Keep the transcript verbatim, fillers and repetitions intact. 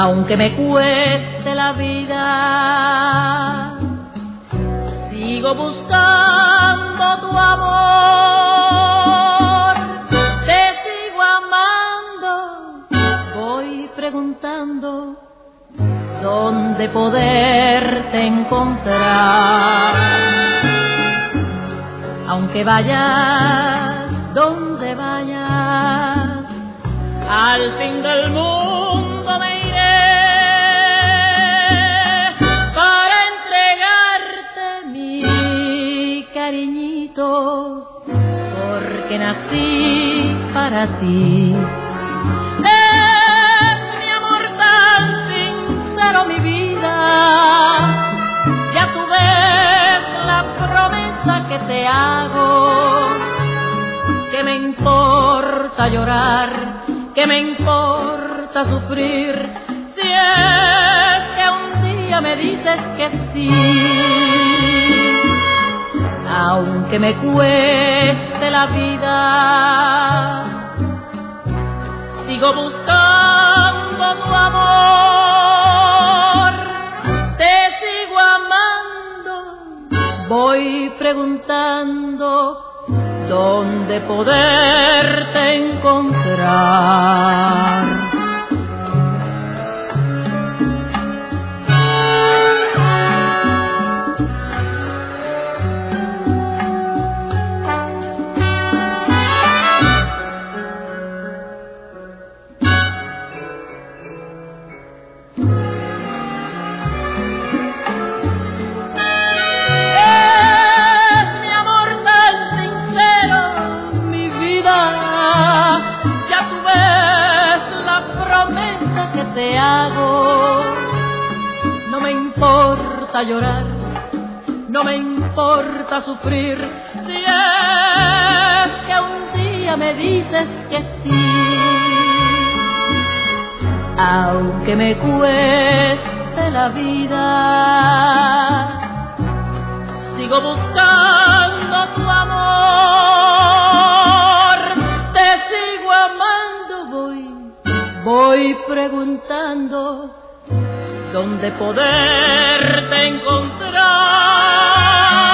aunque me cueste la vida, sigo buscando tu amor, te sigo amando, voy preguntando dónde poderte encontrar, aunque vayas donde vayas, al fin del mundo me iré para entregarte mi cariñito, porque nací para ti. Es mi amor tan sincero, mi vida, ya tú ves la promesa que te hago, que me importa llorar, que me importa sufrir, si es que un día me dices que sí, aunque me cueste la vida, sigo buscando tu amor, te sigo amando, voy preguntando dónde poderte encontrar. Te hago, no me importa llorar, no me importa sufrir, si es que un día me dices que sí, aunque me cueste la vida, sigo buscando tu amor, te sigo amando, voy Voy preguntando dónde poderte encontrar.